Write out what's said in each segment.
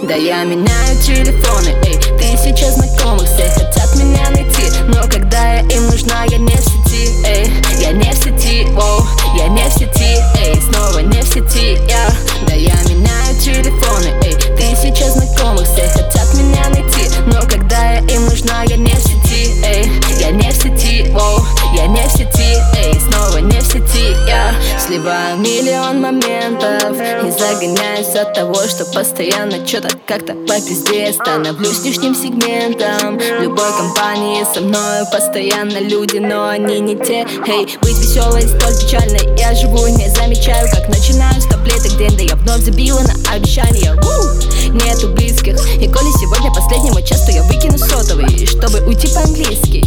Да я меняю телефоны, эй, тысяча знакомых, все хотят меня найти, но когда я им нужна, я не в сети, эй, я не в сети, воу, я не в сети, эй, снова не в сети, я. Да я меняю телефоны, эй, тысяча знакомых, все хотят меня найти, но когда я им нужна, я не в сети, эй, я не в сети, воу, я не в сети, эй, снова не в сети, я. Сливаю миллион моментов и загоняюсь от того, что постоянно что-то как-то по пизде. Становлюсь лишним сегментом в любой компании, со мною постоянно люди, но они не те. Эй, быть веселой столь печальной, я живу и не замечаю, как начинаю с таблеток день, да я вновь забила на обещания. Нету близких, и коли сегодня последний мой час, то я выкину сотовый, чтобы уйти по-английски.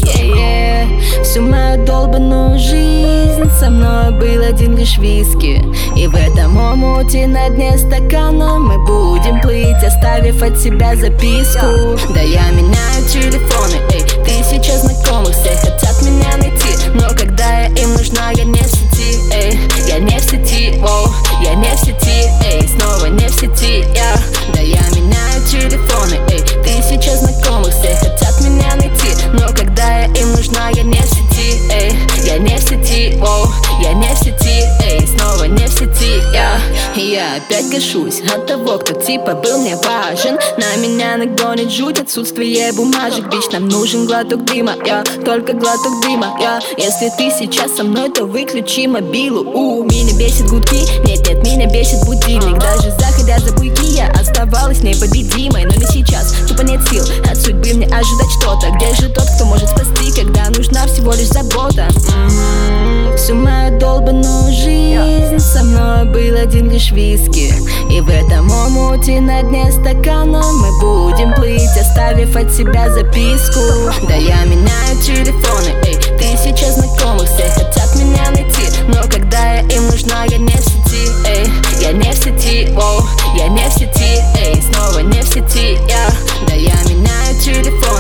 Всю мою долбаную жизнь со мной был один лишь виски, и в этом омуте на дне стакана мы будем плыть, оставив от себя записку. Да я меняю телефоны, эй, тысяча знакомых, все хотят меня найти, но когда я им нужна, я не в сети, эй, я не в сети, воу, я не в сети, эй, снова не в сети, я. Да я меняю телефоны, эй, тысяча знакомых, все хотят меня найти, но когда я им нужна, я не в сети, эй, я не в сети, воу, я не в сети, эй, снова не в сети, я. И я опять гашусь от того, кто типа был мне важен. На меня нагонит жуть отсутствие бумажек. Бич, нам нужен глоток дыма, я, только глоток дыма, я. Если ты сейчас со мной, то выключи мобилу. Меня бесит гудки, нет, меня бесит будильник. Даже заходя за буйки, я оставалась непобедимой. Но не сейчас, тупо нет сил от судьбы мне ожидать что-то. Где же тот, кто может спасти, когда нужна всего лишь забота? Всю мою долбаную жизнь со мной был один лишь виски, и в этом омуте на дне стакана мы будем плыть, оставив от себя записку. Да я меняю телефоны, эй, тысяча знакомых, все хотят меня найти, но когда я им нужна, я не в сети, эй, я не в сети, воу, я не в сети, эй, снова не в сети, я. Да я меняю телефон.